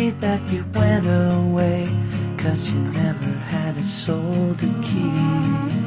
day that you went away, 'cause you never had a soul to keep.